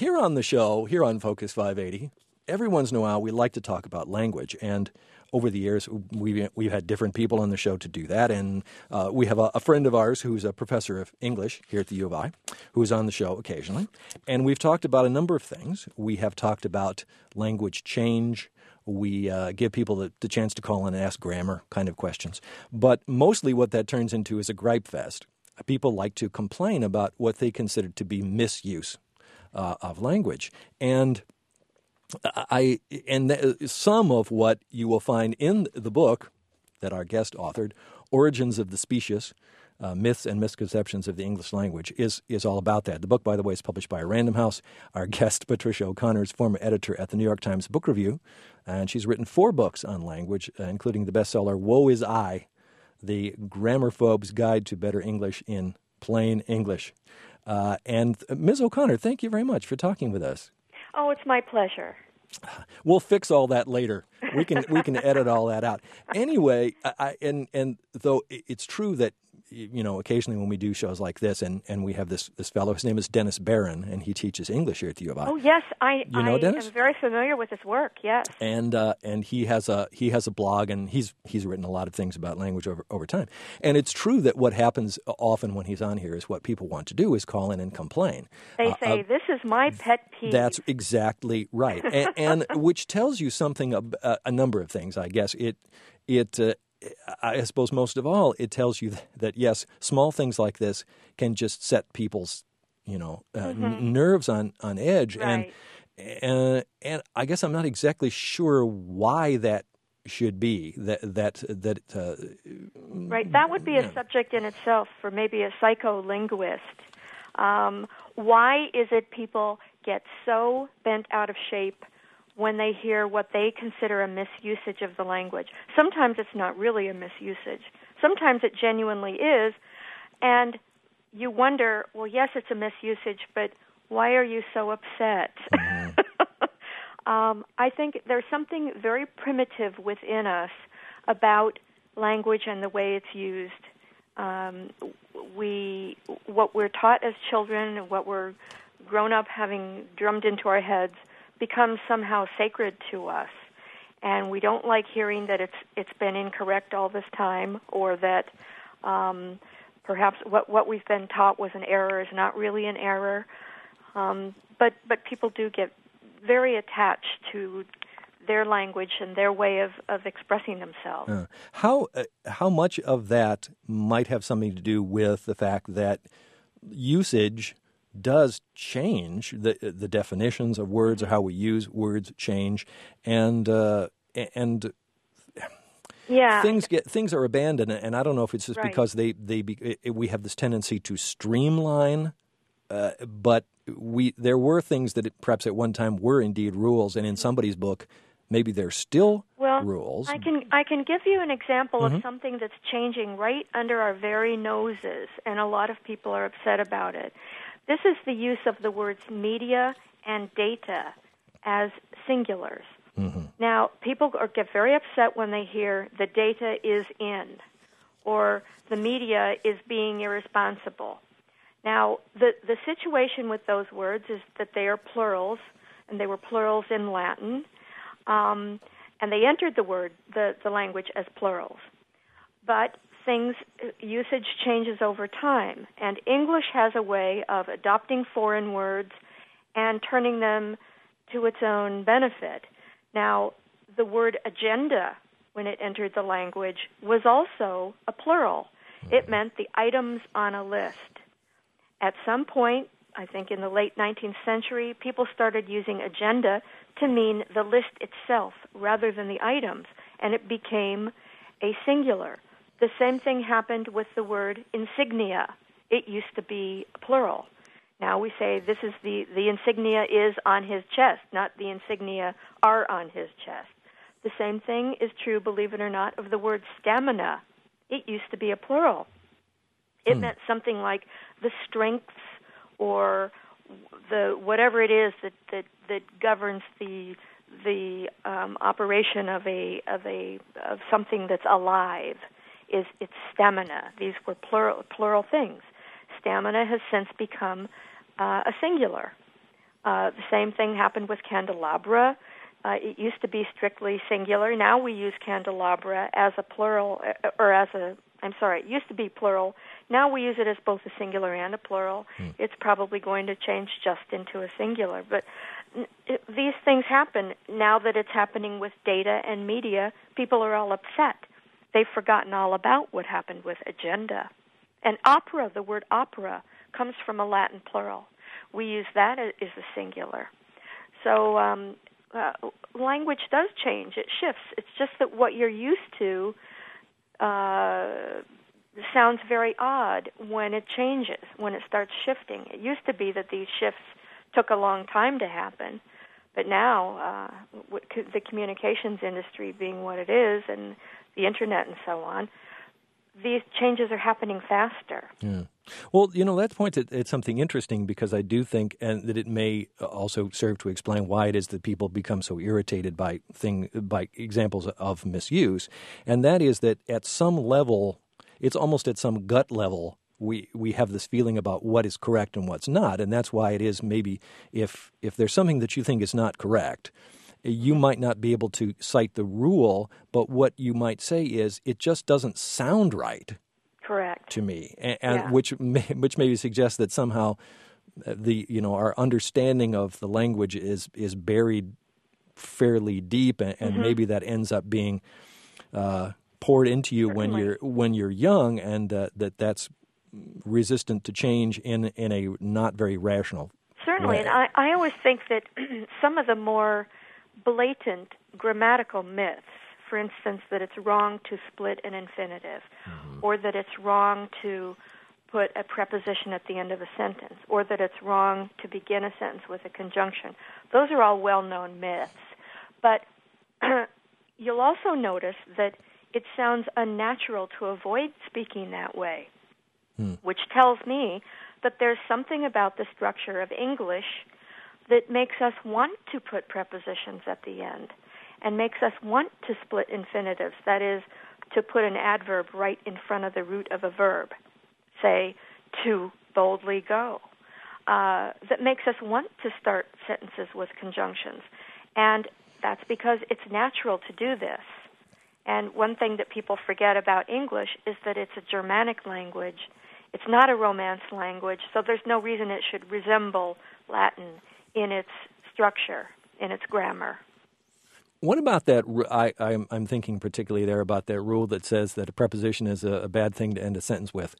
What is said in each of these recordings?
here on the show, here on Focus 580, every once in a while we like to talk about language, and over the years we've had different people on the show to do that, and we have a friend of ours who's a professor of English here at the U of I, who's on the show occasionally, and we've talked about a number of things. We have talked about language change. We give people the chance to call in and ask grammar kind of questions, but mostly what that turns into is a gripe fest. People like to complain about what they consider to be misuse of language, and some of what you will find in the book that our guest authored, Origins of the Specious, Myths and Misconceptions of the English Language, is all about that. The book, by the way, is published by Random House. Our guest, Patricia O'Connor, is former editor at the New York Times Book Review, and she's written 4 books on language, including the bestseller Woe Is I, The Grammarphobe's Guide to Better English in Plain English. And Ms. O'Connor, thank you very much for talking with us. Oh, it's my pleasure. We'll fix all that later. We can edit all that out. Anyway, and though it's true that, you know, occasionally when we do shows like this, and we have this fellow, his name is Dennis Barron, and he teaches English here at the U of I. Oh yes, you know Dennis? am very familiar with his work. Yes, and he has a blog, and he's written a lot of things about language over time. And it's true that what happens often when he's on here is what people want to do is call in and complain. They say this is my pet peeve. That's exactly right, and which tells you something a number of things. I guess I suppose most of all, it tells you that yes, small things like this can just set people's, nerves on edge, right. and I guess I'm not exactly sure why that should be. Right, that would be a subject in itself for maybe a psycholinguist. Why is it people get so bent out of shape when they hear what they consider a misusage of the language? Sometimes it's not really a misusage. Sometimes it genuinely is, and you wonder, well, yes, it's a misusage, but why are you so upset? I think there's something very primitive within us about language and the way it's used. What we're taught as children, what we're grown up having drummed into our heads, becomes somehow sacred to us, and we don't like hearing that it's been incorrect all this time, or that perhaps what we've been taught was an error is not really an error. But people do get very attached to their language and their way of expressing themselves. How much of that might have something to do with the fact that usage does change, the definitions of words or how we use words change, and things are abandoned, and I don't know if it's just right. because we have this tendency to streamline, but there were things that perhaps at one time were indeed rules, and in somebody's book maybe they're still rules. I can give you an example of something that's changing right under our very noses, and a lot of people are upset about it. This is the use of the words media and data as singulars. Now, people get very upset when they hear the data is in, or the media is being irresponsible. Now, the situation with those words is that they are plurals, and they were plurals in Latin, and they entered the language as plurals. But usage changes over time, and English has a way of adopting foreign words and turning them to its own benefit. Now, the word agenda, when it entered the language, was also a plural. It meant the items on a list. At some point, I think in the late 19th century, people started using agenda to mean the list itself rather than the items, and it became a singular. The same thing happened with the word insignia. It used to be plural. Now we say this is the insignia is on his chest, not the insignia are on his chest. The same thing is true, believe it or not, of the word stamina. It used to be a plural. It meant something like the strengths or the whatever it is that governs the operation of something that's alive. It's stamina. These were plural things. Stamina has since become a singular. The same thing happened with candelabra. It used to be strictly singular. Now we use candelabra as a plural, it used to be plural. Now we use it as both a singular and a plural. It's probably going to change just into a singular. But these things happen. Now that it's happening with data and media, people are all upset. They've forgotten all about what happened with agenda. And opera, the word opera, comes from a Latin plural. We use that as a singular. So language does change. It shifts. It's just that what you're used to sounds very odd when it changes, when it starts shifting. It used to be that these shifts took a long time to happen, but now the communications industry being what it is and the Internet and so on, these changes are happening faster. Yeah. Well, that points at something interesting, because I do think and that it may also serve to explain why it is that people become so irritated by examples of misuse, and that is that at some level, it's almost at some gut level, we have this feeling about what is correct and what's not, and that's why it is maybe if there's something that you think is not correct, you might not be able to cite the rule, but what you might say is it just doesn't sound right. Correct. To me, and which maybe suggests that somehow our understanding of the language is buried fairly deep, and maybe that ends up being poured into you when you're young, and that's resistant to change in a not very rational Certainly, way. And I always think that some of the more blatant grammatical myths, for instance, that it's wrong to split an infinitive, or that it's wrong to put a preposition at the end of a sentence, or that it's wrong to begin a sentence with a conjunction. Those are all well-known myths. But you'll also notice that it sounds unnatural to avoid speaking that way, which tells me that there's something about the structure of English that makes us want to put prepositions at the end and makes us want to split infinitives, that is, to put an adverb right in front of the root of a verb, say, to boldly go. That makes us want to start sentences with conjunctions. And that's because it's natural to do this. And one thing that people forget about English is that it's a Germanic language. It's not a Romance language, so there's no reason it should resemble Latin in its structure, in its grammar. What about that? I'm thinking particularly there about that rule that says that a preposition is a bad thing to end a sentence with.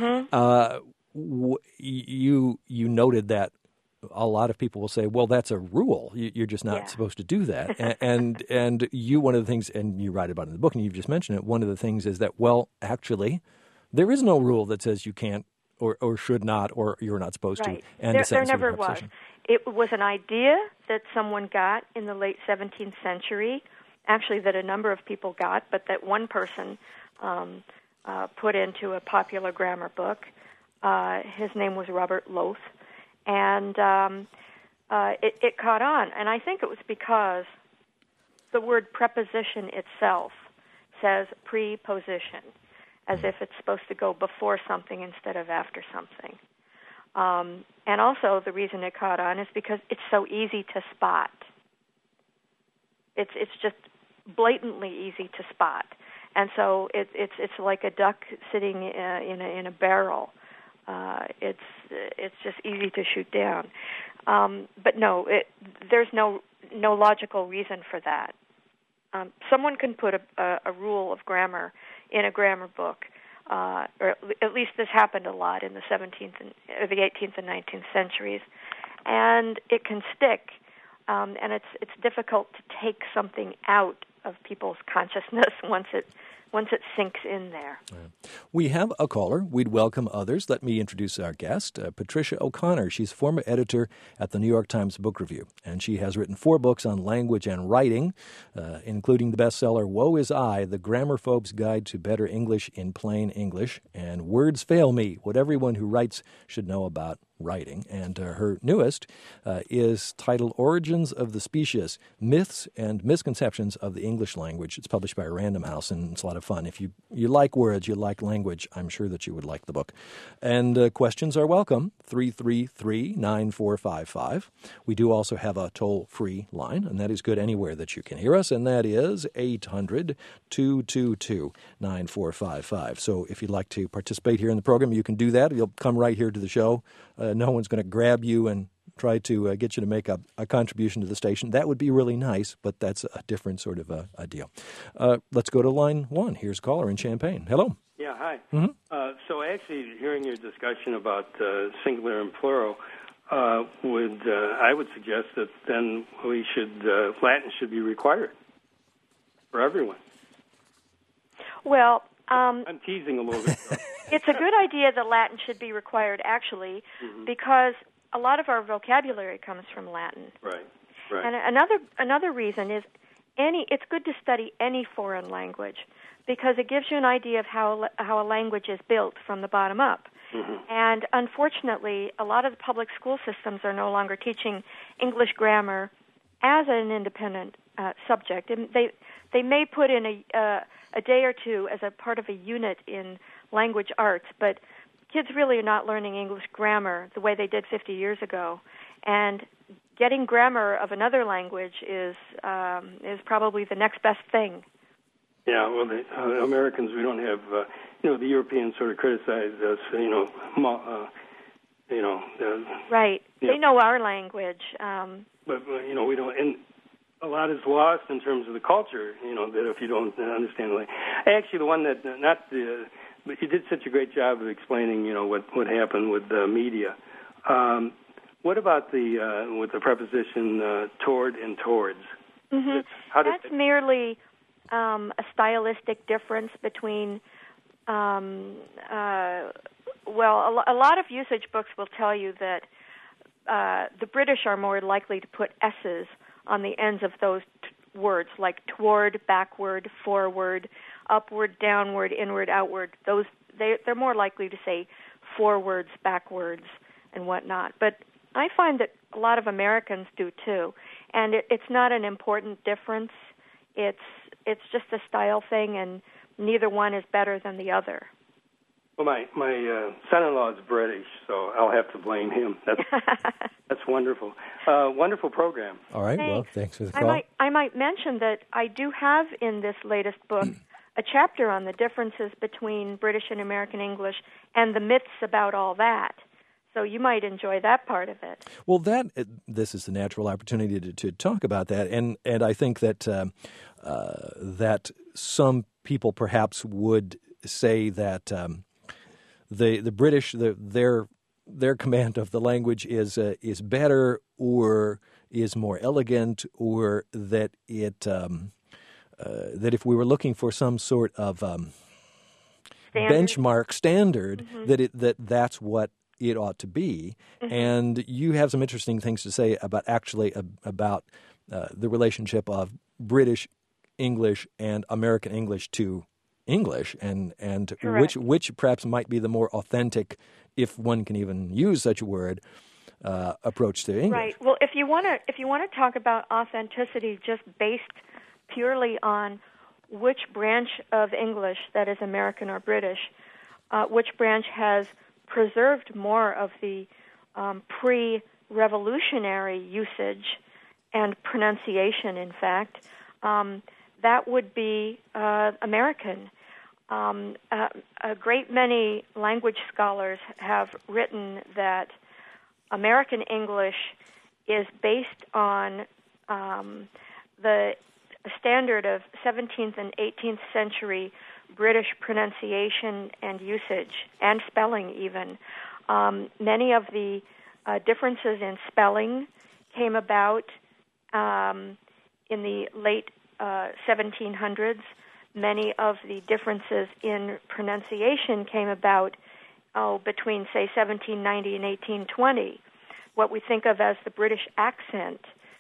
You noted that a lot of people will say, well, that's a rule. You're just not supposed to do that. and you, one of the things, and you write about it in the book, and you've just mentioned it, one of the things is that, well, actually, there is no rule that says you can't or should not or you're not supposed to end a sentence with a preposition. There never was. It was an idea that someone got in the late 17th century, actually that a number of people got, but that one person put into a popular grammar book. His name was Robert Loth, and it caught on. And I think it was because the word preposition itself says preposition, as if it's supposed to go before something instead of after something. And also the reason it caught on is because it's so easy to spot. It's just blatantly easy to spot. And so it's like a duck sitting in a barrel. It's just easy to shoot down. But no, there's no logical reason for that. Someone can put a rule of grammar in a grammar book, or at least this happened a lot in the 17th or the 18th and 19th centuries, and it can stick. And it's difficult to take something out of people's consciousness once it sinks in there. We have a caller. We'd welcome others. Let me introduce our guest, Patricia O'Connor. She's former editor at the New York Times Book Review, and she has written 4 books on language and writing, including the bestseller Woe Is I, The Grammarphobe's Guide to Better English in Plain English, and Words Fail Me, What Everyone Who Writes Should Know About Writing. And her newest is titled Origins of the Specious, Myths and Misconceptions of the English Language. It's published by Random House, and it's a lot of fun. If you like words, you like language, I'm sure that you would like the book. And questions are welcome, 333-9455. We do also have a toll-free line, and that is good anywhere that you can hear us, and that is 800-222-9455. So if you'd like to participate here in the program, you can do that. You'll come right here to the show. No one's going to grab you and try to get you to make a contribution to the station. That would be really nice, but that's a different sort of a deal. Let's go to line one. Here's a caller in Champaign. Hello. Yeah, hi. Mm-hmm. So actually, hearing your discussion about singular and plural, I would suggest that then Latin should be required for everyone. Well, I'm teasing a little bit. It's a good idea that Latin should be required, actually, because a lot of our vocabulary comes from Latin. Right. And another reason is it's good to study any foreign language because it gives you an idea of how a language is built from the bottom up. And unfortunately, a lot of the public school systems are no longer teaching English grammar as an independent subject. And they may put in a day or two as a part of a unit in language arts, but kids really are not learning English grammar the way they did 50 years ago. And getting grammar of another language is probably the next best thing. Yeah, well, the Americans, we don't have, the Europeans sort of criticize us, right. Yeah. They know our language. But we don't, and a lot is lost in terms of the culture, that if you don't understand the language. Actually, the one that, but you did such a great job of explaining, what happened with the media. What about with the preposition toward and towards? Mm-hmm. That's merely a stylistic difference between, a lot of usage books will tell you that the British are more likely to put S's on the ends of those words, like toward, backward, forward, upward, downward, inward, outward. They're more likely to say forwards, backwards, and whatnot. But I find that a lot of Americans do too, and it's not an important difference. It's just a style thing, and neither one is better than the other. Well, my son-in-law is British, so I'll have to blame him. That's wonderful. Wonderful program. All right. Thanks. Well, thanks for the call. I might mention that I do have in this latest book a chapter on the differences between British and American English and the myths about all that. So you might enjoy that part of it. Well, this is the natural opportunity to talk about that, and I think that that some people perhaps would say that the British their command of the language is better or is more elegant, or that that if we were looking for some sort of benchmark standard, that's what it ought to be. And you have some interesting things to say about the relationship of British English and American English to English, and which perhaps might be the more authentic, if one can even use such a word, approach to English. Right. Well, if you want to talk about authenticity, just based purely on which branch of English, that is American or British, which branch has preserved more of the pre-revolutionary usage and pronunciation, in fact, that would be American. A great many language scholars have written that American English is based on the standard of 17th and 18th century British pronunciation and usage, and spelling even. Many of the differences in spelling came about in the late 1700s. Many of the differences in pronunciation came about between, say, 1790 and 1820. What we think of as the British accent,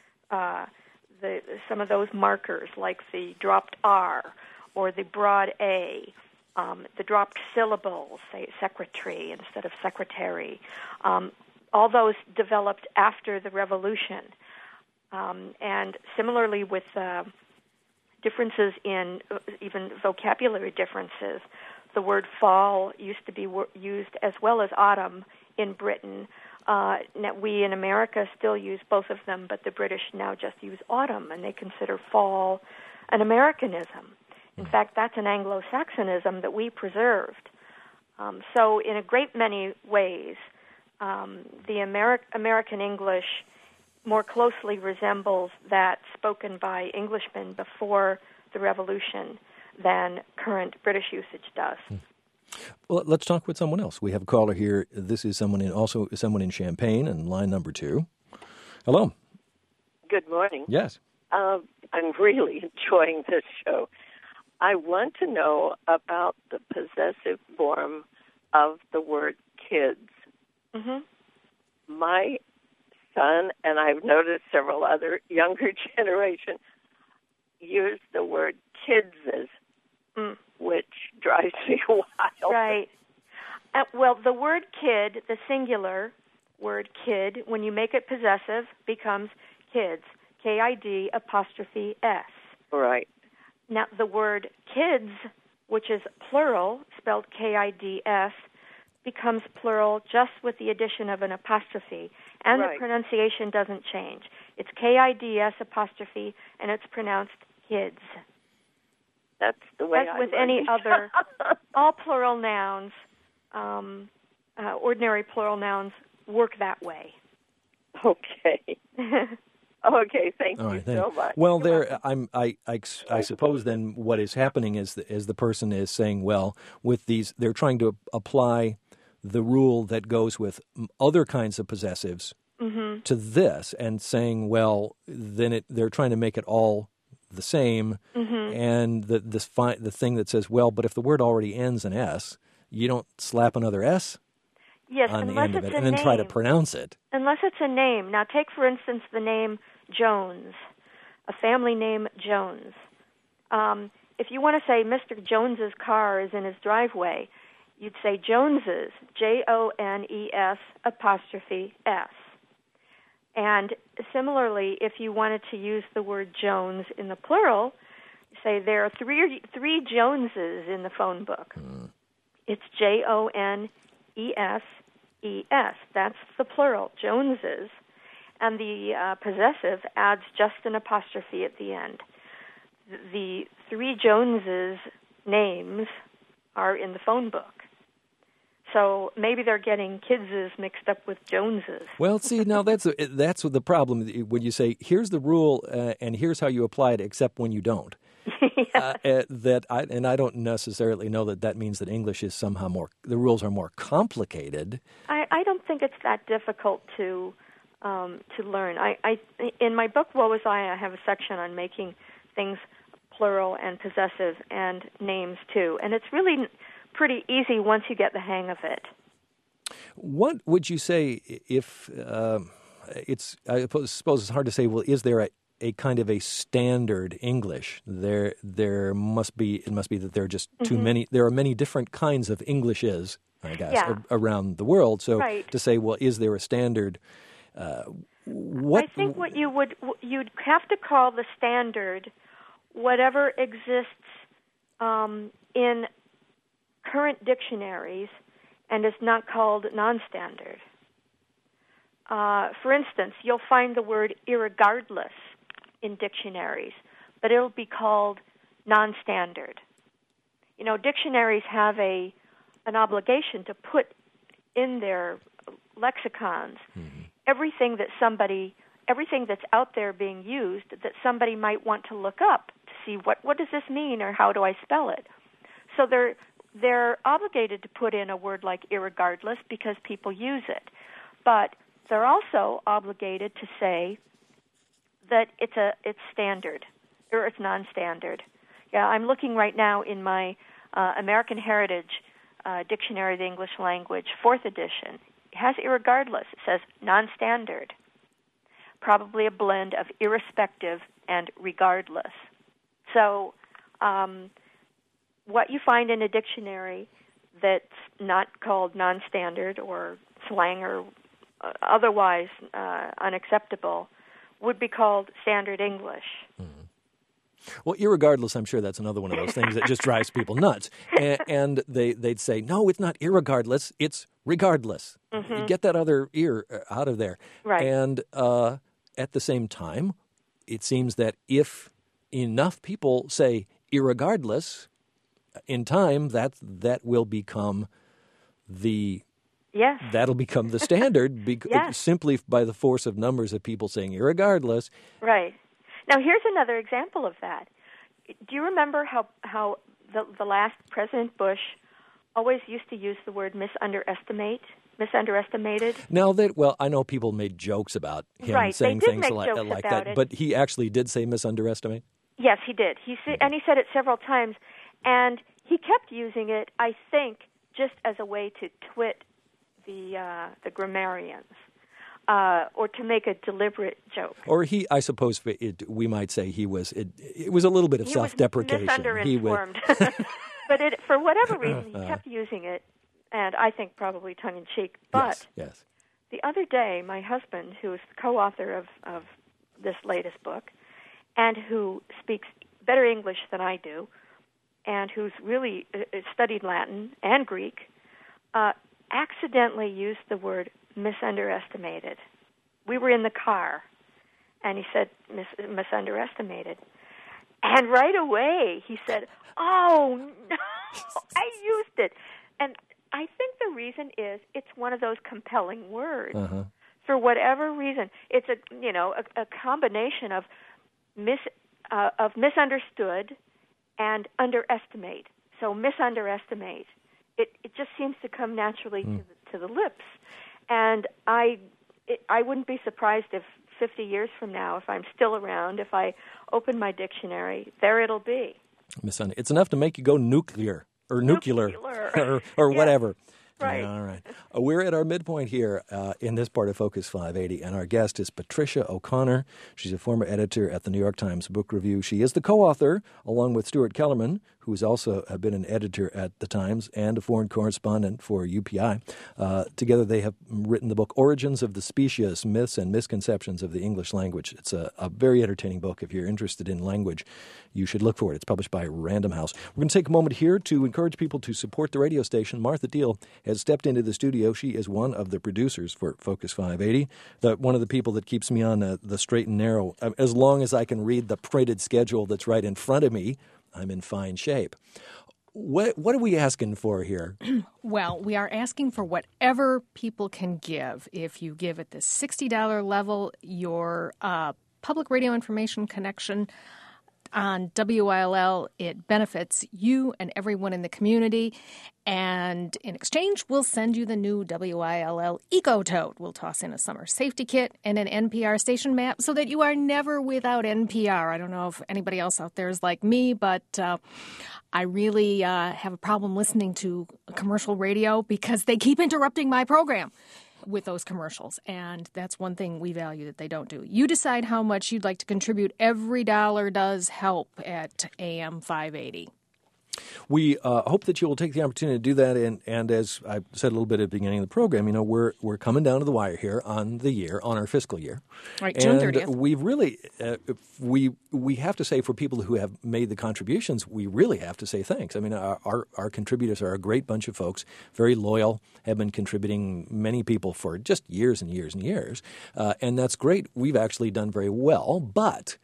some of those markers, like the dropped R or the broad A, the dropped syllables, say secretary instead of secretary. All those developed after the Revolution. And similarly with differences in even vocabulary differences. The word fall used to be used as well as autumn in Britain. We in America still use both of them, but the British now just use autumn, and they consider fall an Americanism. In fact, that's an Anglo-Saxonism that we preserved. So in a great many ways, the American English more closely resembles that spoken by Englishmen before the Revolution than current British usage does. Well, let's talk with someone else. We have a caller here. This is someone in Champaign, and line number 2. Hello. Good morning. Yes. I'm really enjoying this show. I want to know about the possessive form of the word kids. Mm-hmm. My son, and I've noticed several other younger generation, use the word kidses, which drives me wild. Right. Well, the word kid, the singular word kid, when you make it possessive, becomes kids, K-I-D apostrophe S. Right. Now, the word kids, which is plural, spelled K-I-D-S, becomes plural just with the addition of an apostrophe, and right. The pronunciation doesn't change. It's K-I-D-S apostrophe, and it's pronounced kids. That's the way As with any other, all plural nouns, ordinary plural nouns work that way. Okay. Okay, thank All you right, so much. Well, I suppose then what is happening is the person is saying, well, with these, they're trying to apply the rule that goes with other kinds of possessives to this, and saying, well, then they're trying to make it all the same, and the thing that says, well, but if the word already ends in S, you don't slap another S on the end of it and then try to pronounce it. Unless it's a name. Now, take, for instance, the name Jones, a family name Jones. If you want to say Mr. Jones's car is in his driveway, you'd say Jones's, Jones apostrophe S. And similarly, if you wanted to use the word Jones in the plural, you say there are three Joneses in the phone book. It's Joneses. That's the plural, Joneses. And the possessive adds just an apostrophe at the end. The 3 Joneses names are in the phone book. So maybe they're getting kidses mixed up with Joneses. Well, see, now that's the problem when you say, here's the rule and here's how you apply it, except when you don't. I don't necessarily know that means that English is somehow the rules are more complicated. I don't think it's that difficult to learn. I in my book, Woe Is I have a section on making things plural and possessive and names too, and it's really pretty easy once you get the hang of it. What would you say if I suppose it's hard to say, well, is there a kind of a standard English? There must be. It must be that there are just too many. There are many different kinds of Englishes, I guess, around the world. So to say, well, is there a standard? I think you'd have to call the standard whatever exists in current dictionaries and is not called non-standard. For instance, you'll find the word irregardless in dictionaries, but it'll be called non-standard. You know, dictionaries have an obligation to put in their lexicons everything that's out there being used that somebody might want to look up to see what does this mean or how do I spell it. So they're obligated to put in a word like irregardless because people use it. But they're also obligated to say that it's standard or it's non-standard. Yeah, I'm looking right now in my American Heritage Dictionary of the English Language, 4th edition. It has irregardless. It says non-standard, probably a blend of irrespective and regardless. So what you find in a dictionary that's not called non-standard or slang or otherwise unacceptable would be called standard English. Well, irregardless, I'm sure that's another one of those things that just drives people nuts. And they'd say, no, it's not irregardless, it's regardless. You get that other ear out of there. Right. And at the same time, it seems that if enough people say irregardless, in time, that will become the... Yes. That'll become the standard Yes. simply by the force of numbers of people saying irregardless. Right. Now, here's another example of that. Do you remember how the last President Bush always used to use the word misunderestimated? Now I know people made jokes about him saying things like that, but he actually did say misunderestimate? Yes, he did. And he said it several times, and he kept using it, I think, just as a way to twit the grammarians, or to make a deliberate joke. Or I suppose we might say it was a little bit of self-deprecation. He was misunderinformed. But for whatever reason, he kept using it, and I think probably tongue-in-cheek. But yes. The other day, my husband, who is the co-author of this latest book, and who speaks better English than I do, and who's really studied Latin and Greek, accidentally used the word misunderestimated. We were in the car, and he said misunderestimated. And right away he said, "Oh, no, I used it." And I think the reason is it's one of those compelling words. Uh-huh. For whatever reason, it's a combination of misunderstood and underestimate. So misunderestimate. It just seems to come naturally to the lips, and I wouldn't be surprised if 50 years from now, if I'm still around, if I open my dictionary, there it'll be. It's enough to make you go nuclear or nuclear. or whatever. Right. All right. We're at our midpoint here in this part of Focus 580, and our guest is Patricia O'Connor. She's a former editor at the New York Times Book Review. She is the co-author, along with Stuart Kellerman, who's also been an editor at the Times and a foreign correspondent for UPI. Together they have written the book Origins of the Specious, Myths and Misconceptions of the English Language. It's a very entertaining book. If you're interested in language, you should look for it. It's published by Random House. We're going to take a moment here to encourage people to support the radio station. Martha Deal has stepped into the studio. She is one of the producers for Focus 580, one of the people that keeps me on the straight and narrow. As long as I can read the printed schedule that's right in front of me, I'm in fine shape. What are we asking for here? Well, we are asking for whatever people can give. If you give at the $60 level, your public radio information connection on WILL, it benefits you and everyone in the community. And in exchange, we'll send you the new WILL Eco-Tote. We'll toss in a summer safety kit and an NPR station map so that you are never without NPR. I don't know if anybody else out there is like me, but I really have a problem listening to commercial radio because they keep interrupting my program with those commercials, and that's one thing we value that they don't do. You decide how much you'd like to contribute. Every dollar does help at AM 580. We hope that you will take the opportunity to do that, and as I said a little bit at the beginning of the program, we're coming down to the wire here on our fiscal year. Right, June 30th. And we've really, we have to say, for people who have made the contributions, we really have to say thanks. I mean, our contributors are a great bunch of folks, very loyal, have been contributing, many people, for just years and years and years, and that's great. We've actually done very well, but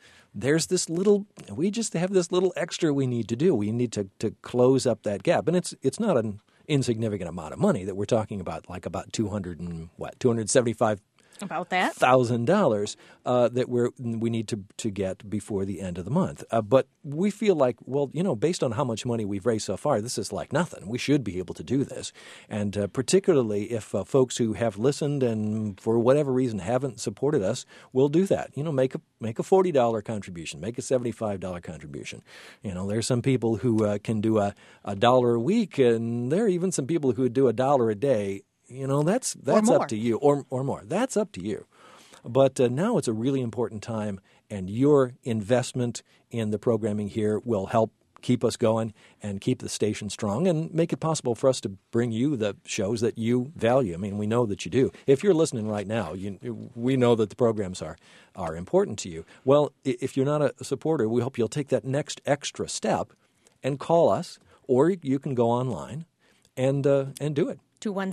we just have this little extra we need to do. We need to close up that gap. And it's not an insignificant amount of money that we're talking about, like about $275,000 about that $1,000 that we need to get before the end of the month. But we feel like, based on how much money we've raised so far, this is like nothing. We should be able to do this. And particularly if folks who have listened and for whatever reason haven't supported us will do that. Make a $40 contribution, make a $75 contribution. There's some people who can do a $1 a week, and there are even some people who would do $1 a day. That's up to you, or more. That's up to you. But now it's a really important time, and your investment in the programming here will help keep us going and keep the station strong and make it possible for us to bring you the shows that you value. I mean, we know that you do. If you're listening right now, we know that the programs are important to you. Well, if you're not a supporter, we hope you'll take that next extra step and call us, or you can go online and do it.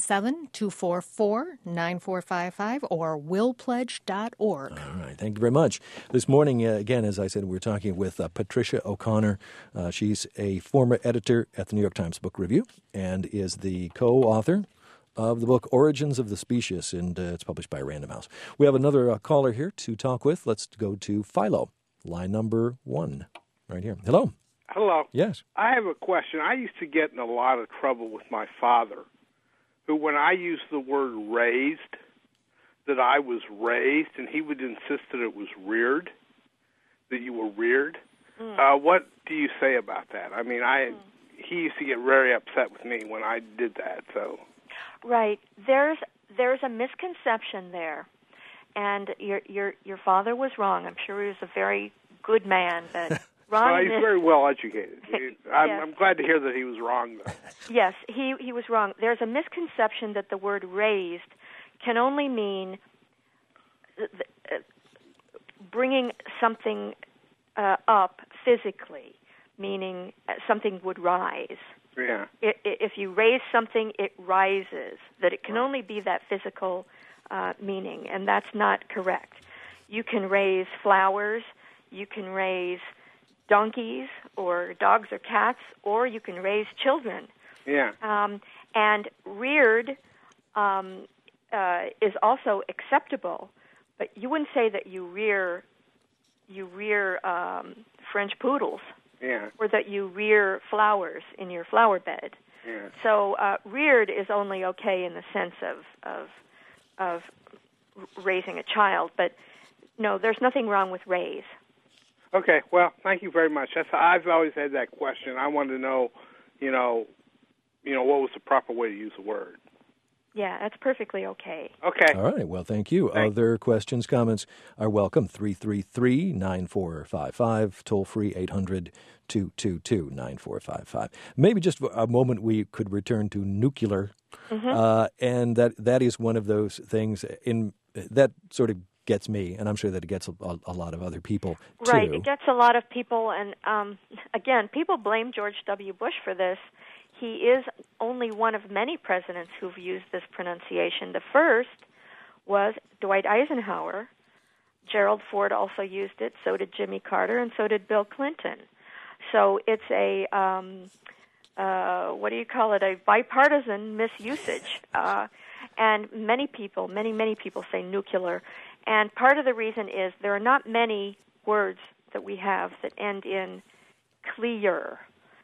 217-244-9455 or willpledge.org. All right. Thank you very much. This morning, again, as I said, we're talking with Patricia O'Connor. She's a former editor at the New York Times Book Review and is the co-author of the book Origins of the Specious, and it's published by Random House. We have another caller here to talk with. Let's go to Philo, line number 1, right here. Hello. Hello. Yes. I have a question. I used to get in a lot of trouble with my father, who, when I used the word raised, that I was raised, and he would insist that it was reared, that you were reared. What do you say about that? I mean, he used to get very upset with me when I did that. So, right, there's a misconception there, and your father was wrong. I'm sure he was a very good man, but well, he's very well educated. I'm glad to hear that he was wrong, though. Yes, he was wrong. There's a misconception that the word raised can only mean bringing something up physically, meaning something would rise. Yeah. If you raise something, it rises. That it can only be that physical meaning, and that's not correct. You can raise flowers, you can raise donkeys or dogs or cats, or you can raise children. Yeah. And reared is also acceptable, but you wouldn't say that you rear French poodles. Yeah. Or that you rear flowers in your flower bed. Yeah. So reared is only okay in the sense of raising a child, but no, there's nothing wrong with raise. Okay, well, thank you very much. I've always had that question. I wanted to know, what was the proper way to use the word. Yeah, that's perfectly okay. Okay. All right. Well, thank you. Other questions, comments are welcome. 333-9455, toll free 800-222-9455. Maybe just for a moment we could return to nuclear, and that is one of those things that sort of gets me, and I'm sure that it gets a lot of other people, too. Right, it gets a lot of people, and again, people blame George W. Bush for this. He is only one of many presidents who've used this pronunciation. The first was Dwight Eisenhower. Gerald Ford also used it, so did Jimmy Carter, and so did Bill Clinton. So it's a, a bipartisan misusage. And many people say nuclear. And part of the reason is there are not many words that we have that end in clear.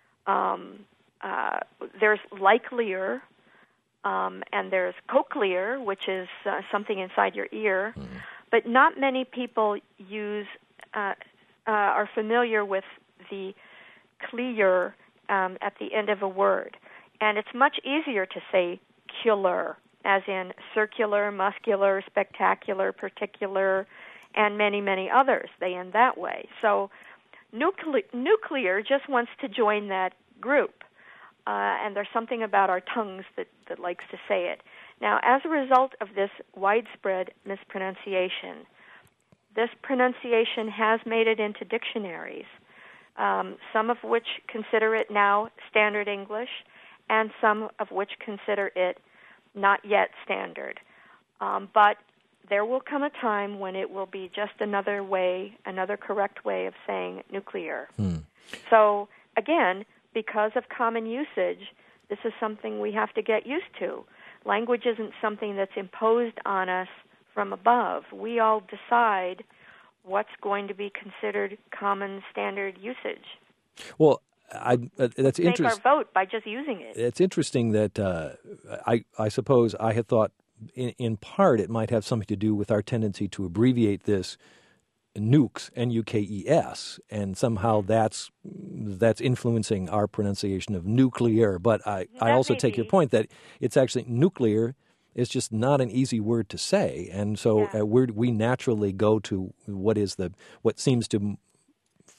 There's likelier, and there's cochlear, which is something inside your ear. But not many people are familiar with the clear at the end of a word. And it's much easier to say cular, as in circular, muscular, spectacular, particular, and many, many others. They end that way. So nuclear just wants to join that group. And there's something about our tongues that likes to say it. Now, as a result of this widespread mispronunciation, this pronunciation has made it into dictionaries, some of which consider it now standard English, and some of which consider it not yet standard. But there will come a time when it will be just another correct way of saying nuclear. So, again, because of common usage, this is something we have to get used to. Language isn't something that's imposed on us from above. We all decide what's going to be considered common standard usage. Well, that's interesting. Make our vote by just using it. It's interesting that I suppose I had thought in part it might have something to do with our tendency to abbreviate this nukes, N-U-K-E-S, and somehow that's influencing our pronunciation of nuclear. But I also take your point that it's actually nuclear is just not an easy word to say, and so we naturally go to what seems to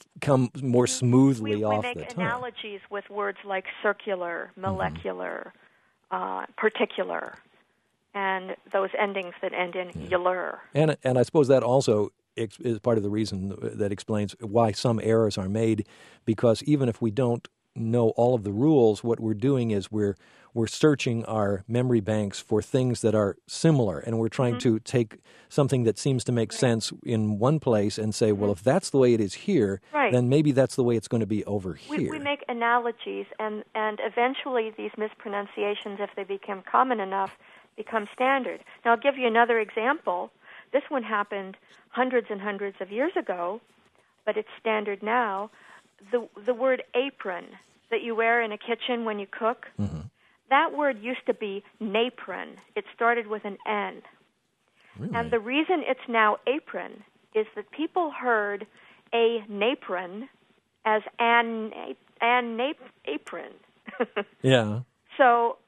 come more smoothly off the tongue. We make analogies with words like circular, molecular, particular, and those endings that end in ular. And I suppose that also is part of the reason that explains why some errors are made, because even if we don't know all of the rules, what we're doing is we're searching our memory banks for things that are similar, and we're trying to take something that seems to make sense in one place and say, well, if that's the way it is here, then maybe that's the way it's going to be over here. We make analogies, and eventually these mispronunciations, if they become common enough, become standard. Now, I'll give you another example. This one happened hundreds and hundreds of years ago, but it's standard now. The word apron that you wear in a kitchen when you cook, that word used to be napron. It started with an N. Really? And the reason it's now apron is that people heard a napron as an apron. Yeah. So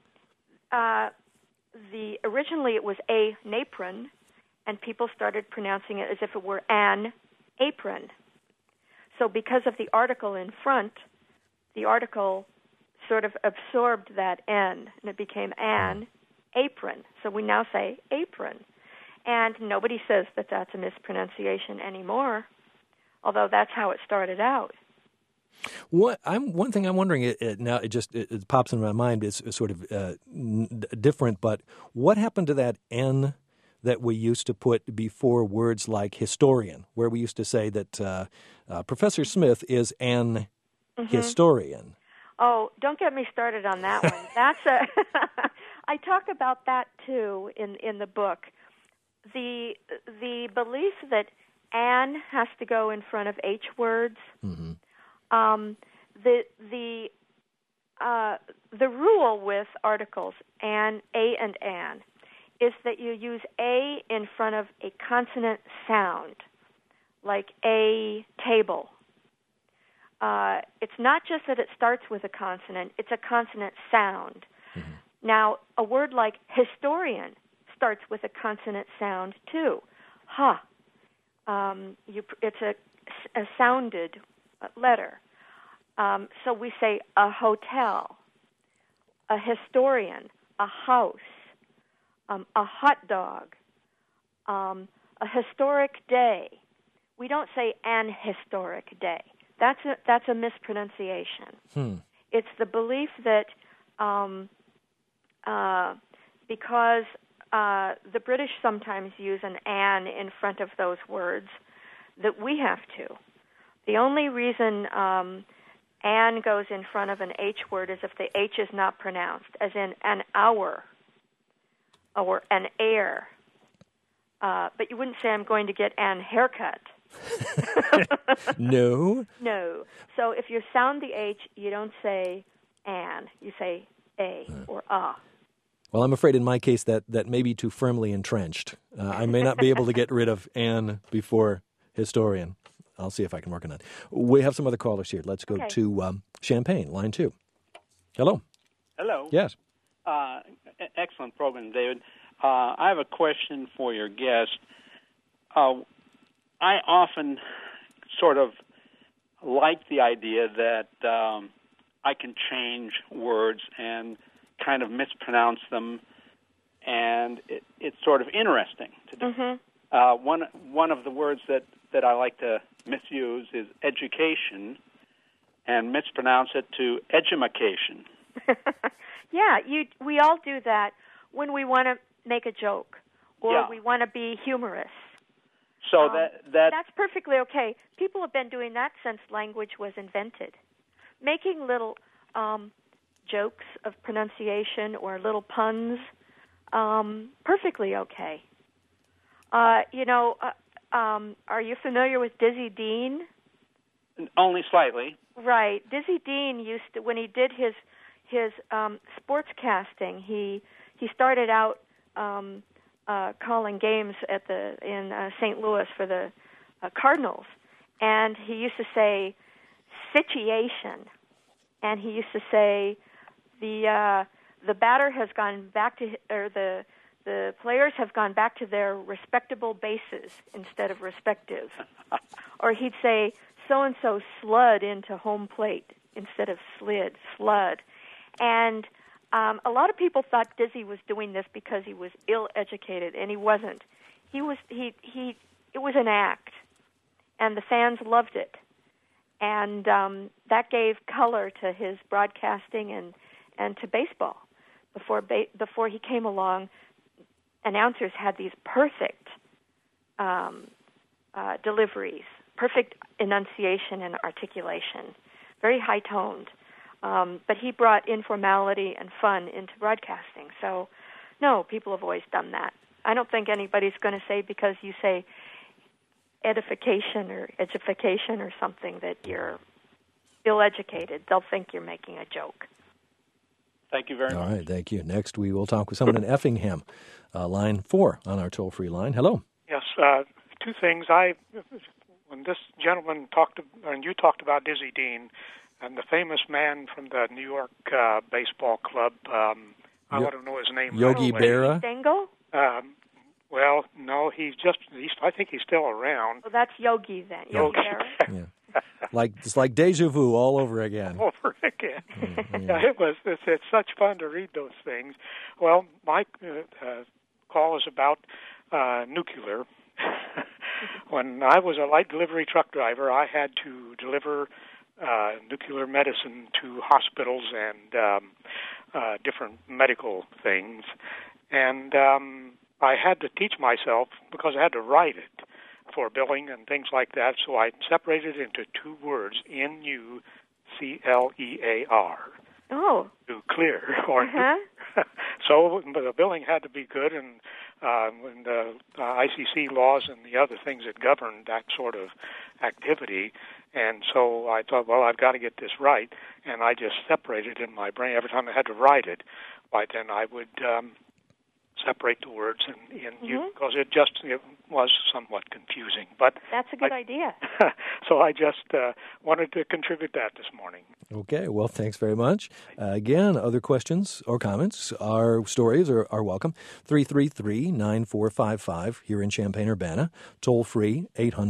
originally it was a napron, and people started pronouncing it as if it were an apron. So because of the article in front, the article sort of absorbed that N, and it became an apron. So we now say apron. And nobody says that that's a mispronunciation anymore, although that's how it started out. One thing I'm wondering now, it pops in my mind. It's sort of different, but what happened to that N that we used to put before words like historian, where we used to say that Professor Smith is an historian? Oh, don't get me started on that one. I talk about that too in the book. The belief that an has to go in front of H words. The rule with articles a and an is that you use a in front of a consonant sound, like a table. It's not just that it starts with a consonant, it's a consonant sound. Now, a word like historian starts with a consonant sound too. Ha. It's a sounded letter. So we say a hotel, a historian, a house, a hot dog, a historic day. We don't say an historic day. That's a mispronunciation. It's the belief that because the British sometimes use an in front of those words, that we have to. The only reason an goes in front of an H word is if the H is not pronounced, as in an hour or an air. But you wouldn't say, I'm going to get an haircut. No. No. So if you sound the H, you don't say an. You say a or a. Well, I'm afraid in my case that may be too firmly entrenched. I may not be able to get rid of an before historian. I'll see if I can work on that. We have some other callers here. Let's go to Champaign, line 2. Hello. Hello. Yes. Excellent program, David. I have a question for your guest. I often sort of like the idea that I can change words and kind of mispronounce them, and it's sort of interesting to do. One of the words that I like to misuse is education, and mispronounce it to edumacation. Yeah, we all do that when we want to make a joke or we want to be humorous. So that's perfectly okay. People have been doing that since language was invented, making little jokes of pronunciation or little puns. Perfectly okay. Are you familiar with Dizzy Dean? Only slightly. Right. Dizzy Dean used to, when he did his sportscasting, he started out calling games in St. Louis for the Cardinals, and he used to say situation, and he used to say the batter has gone back to, or the players have gone back to their respectable bases instead of respective. Or he'd say so-and-so slid into home plate instead of slid, slud. And a lot of people thought Dizzy was doing this because he was ill-educated, and he wasn't. It was an act, and the fans loved it. And that gave color to his broadcasting and to baseball. Before he came along, announcers had these perfect deliveries, perfect enunciation and articulation, very high-toned. But he brought informality and fun into broadcasting. So, no, people have always done that. I don't think anybody's going to say because you say edification or education or something that you're ill-educated. They'll think you're making a joke. Thank you very much. All right, thank you. Next, we will talk with someone in Effingham, line 4 on our toll-free line. Hello. Yes, two things. When this gentleman you talked about Dizzy Dean and the famous man from the New York baseball club, I don't know his name. Yogi Berra? Stengel? Well, no, I think he's still around. Well, that's Yogi then. Yogi Berra. Yeah. It's like deja vu all over again. Over again. It's such fun to read those things. Well, my call is about nuclear. When I was a light delivery truck driver, I had to deliver nuclear medicine to hospitals and different medical things. And I had to teach myself because I had to write it for billing and things like that. So I separated it into two words, Nuclear. Oh. Nuclear. So the billing had to be good, and when the ICC laws and the other things that govern that sort of activity. And so I thought, well, I've got to get this right, and I just separated in my brain every time I had to write it. But then I would separate the words because it was somewhat confusing. But that's a good idea. So I just wanted to contribute that this morning. Okay, well, thanks very much. Again, other questions or comments, our stories are welcome. 333-9455 here in Champaign-Urbana. Toll free,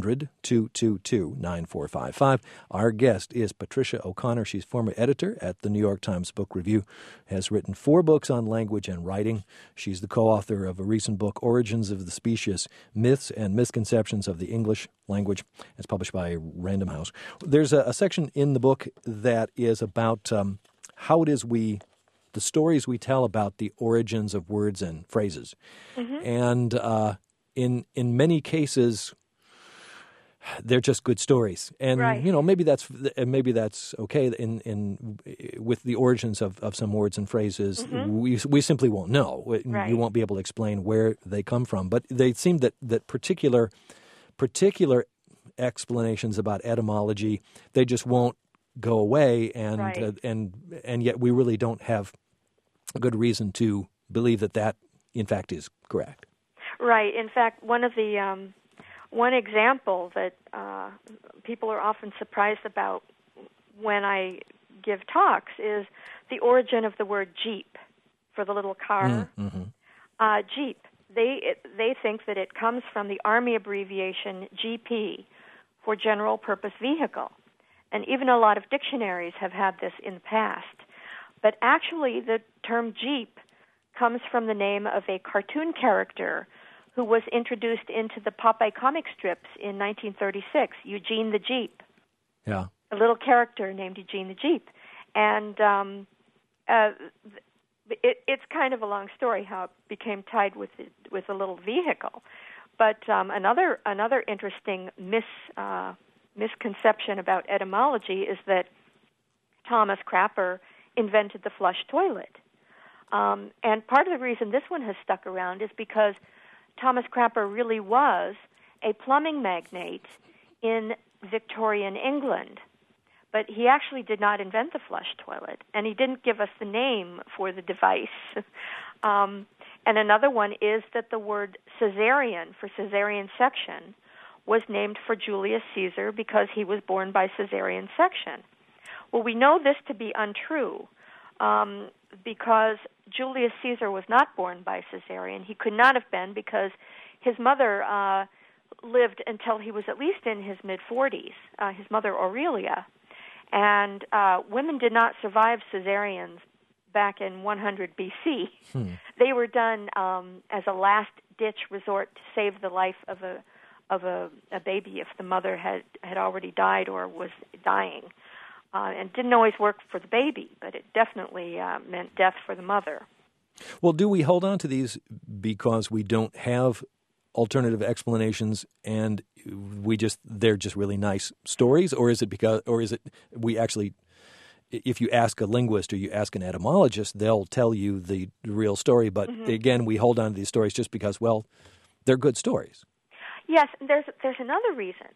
800-222-9455. Our guest is Patricia O'Connor. She's former editor at the New York Times Book Review, has written 4 books on language and writing. She's the co-author of a recent book, Origins of the Species, Myths and Misconceptions of the English Language. It's published by Random House. There's a section in the book that is about how it is the stories we tell about the origins of words and phrases. Mm-hmm. And in many cases, they're just good stories. And, right. Maybe that's okay in with the origins of some words and phrases. Mm-hmm. We simply won't know. Right. You won't be able to explain where they come from. But they seem that particular explanations about etymology, they just won't go away, and right. And yet we really don't have a good reason to believe that in fact is correct. Right. In fact, one example that people are often surprised about when I give talks is the origin of the word Jeep for the little car. Mm-hmm. Jeep. They think that it comes from the Army abbreviation GP for General Purpose Vehicle. And even a lot of dictionaries have had this in the past. But actually, the term Jeep comes from the name of a cartoon character who was introduced into the Popeye comic strips in 1936, Eugene the Jeep. Yeah. A little character named Eugene the Jeep. And it's kind of a long story how it became tied with a little vehicle. But another interesting misconception about etymology is that Thomas Crapper invented the flush toilet. And part of the reason this one has stuck around is because Thomas Crapper really was a plumbing magnate in Victorian England. But he actually did not invent the flush toilet, and he didn't give us the name for the device. And another one is that the word Caesarean for Caesarean section was named for Julius Caesar because he was born by Caesarean section. Well, we know this to be untrue because Julius Caesar was not born by Caesarean. He could not have been because his mother lived until he was at least in his mid-40s, his mother Aurelia. And women did not survive cesareans back in 100 B.C. They were done as a last-ditch resort to save the life of a baby if the mother had already died or was dying. And didn't always work for the baby, but it definitely meant death for the mother. Well, do we hold on to these because we don't have alternative explanations and they're just really nice stories, or is it we actually, if you ask a linguist or you ask an etymologist, they'll tell you the real story, but again, we hold on to these stories just because, well, they're good stories. Yes, there's another reason.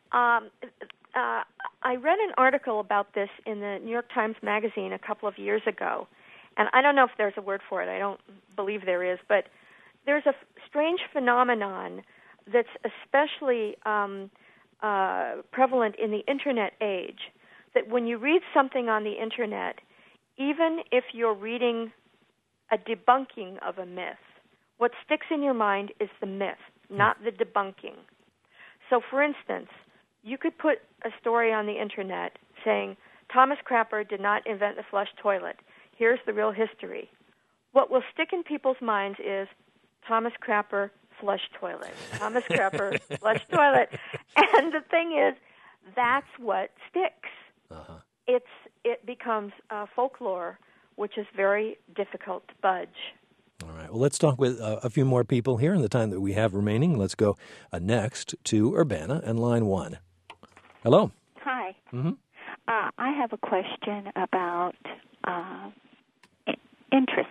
I read an article about this in the New York Times Magazine a couple of years ago, and I don't know if there's a word for it. I don't believe there is, but there's a strange phenomenon that's especially prevalent in the Internet age, that when you read something on the Internet, even if you're reading a debunking of a myth, what sticks in your mind is the myth, not the debunking. So, for instance, you could put a story on the Internet saying, Thomas Crapper did not invent the flush toilet. Here's the real history. What will stick in people's minds is Thomas Crapper, flush toilet. Thomas Crapper, flush toilet. And the thing is, that's what sticks. It becomes folklore, which is very difficult to budge. All right. Well, let's talk with a few more people here in the time that we have remaining. Let's go next to Urbana and line 1. Hello. Hi. I have a question about interest.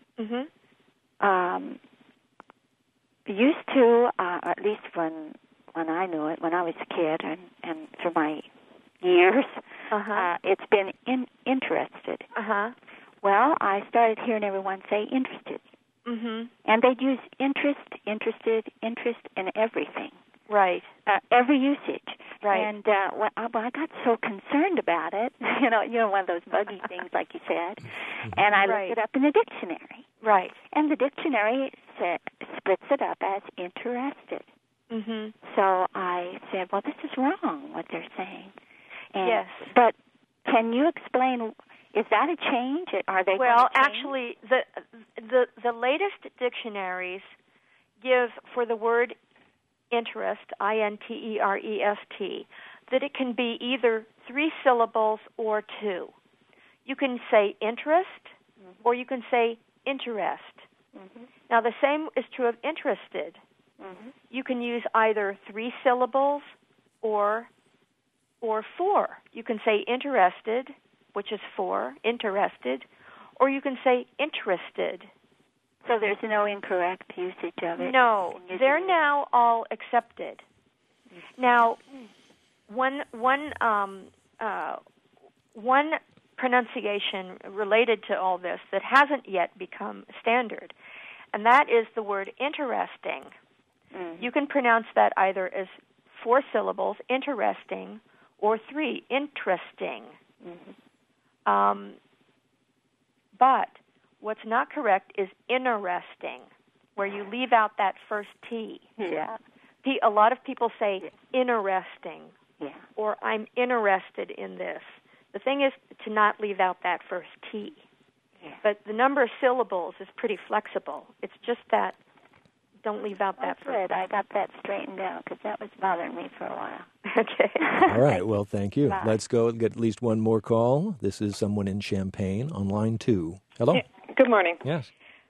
Used to, at least when I knew it, when I was a kid, and through my years, it's been interested. Well, I started hearing everyone say interested. And they'd use interest, interested, interest in everything. Right. Every usage. Right. And I got so concerned about it, you know, one of those buggy things, like you said, and I looked it up in the dictionary. Right. And the dictionary splits it up as interested. So I said, well, this is wrong, what they're saying. And, yes. But can you explain, is that a change? Are they Well, going to change? actually, the latest dictionaries give for the word interest, I-N-T-E-R-E-S-T, that it can be either 3 syllables or 2. You can say interest, or you can say interest. Now, the same is true of interested. You can use either 3 syllables or 4. You can say interested, which is 4, interested, or you can say interested. So there's no incorrect usage of it? No, they're now all accepted. Now, one pronunciation related to all this that hasn't yet become standard, and that is the word interesting. You can pronounce that either as 4 syllables, interesting, or 3, interesting. But what's not correct is interesting, where you leave out that first T. Yeah. A lot of people say interesting, or I'm interested in this. The thing is to not leave out that first T. But the number of syllables is pretty flexible. It's just that don't leave out that first. Good. I got that straightened out because that was bothering me for a while. Okay. All right. Well, thank you. Bye. Let's go get at least one more call. This is someone in Champaign on line 2. Hello. Yeah, good morning. Yes.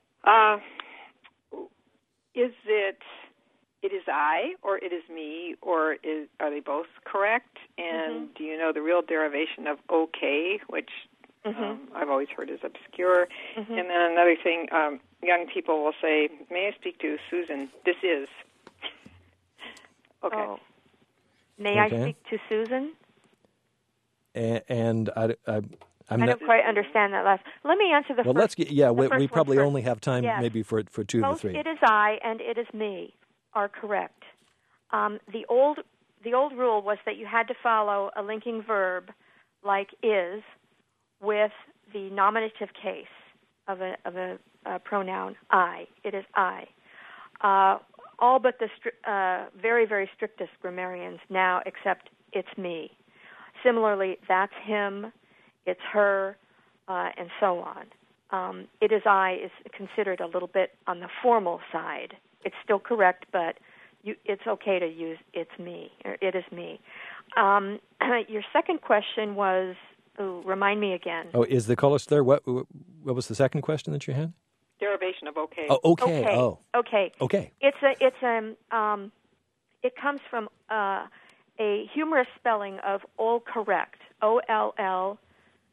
Is it is I, or it is me, or are they both correct? And do you know the real derivation of okay, which I've always heard is obscure? And then another thing, young people will say, may I speak to Susan? This is. Okay. Oh. May I speak to Susan? And I don't quite understand that last. Let me answer the first. Well, let's get. Yeah, we probably only have time maybe for 2 Both of the 3. It is I and it is me are correct. The old rule was that you had to follow a linking verb like is with the nominative case of a pronoun I. It is I. all but the very, very strictest grammarians now accept it's me. Similarly, that's him, it's her, and so on. It is I is considered a little bit on the formal side. It's still correct, but it's okay to use it's me, or it is me. Your second question was, remind me again. Oh, is the caller there? What was the second question that you had? Derivation of okay. Oh, okay. Oh, okay. Okay. It comes from a humorous spelling of all correct, OLLKORRECT,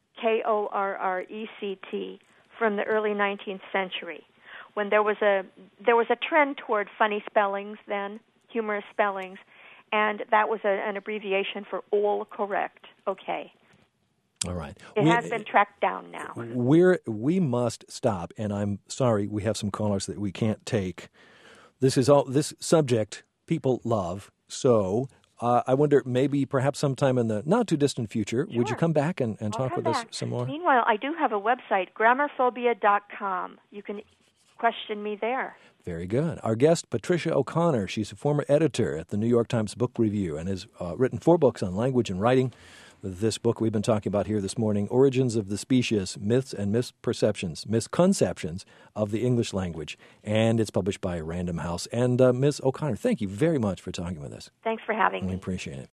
from the early 19th century, when there was a trend toward funny spellings then, humorous spellings, and that was an abbreviation for all correct. Okay. All right. It has been tracked down now. We must stop, and I'm sorry we have some callers that we can't take. This subject people love, so I wonder maybe perhaps sometime in the not too distant future, Sure. would you come back and talk with us back. some more? Meanwhile, I do have a website, grammarphobia.com. You can question me there. Very good. Our guest, Patricia O'Connor, she's a former editor at the New York Times Book Review and has written 4 books on language and writing. This book we've been talking about here this morning, Origins of the Specious, Myths and Misconceptions of the English Language. And it's published by Random House. And Ms. O'Connor, thank you very much for talking with us. Thanks for having me. We appreciate it.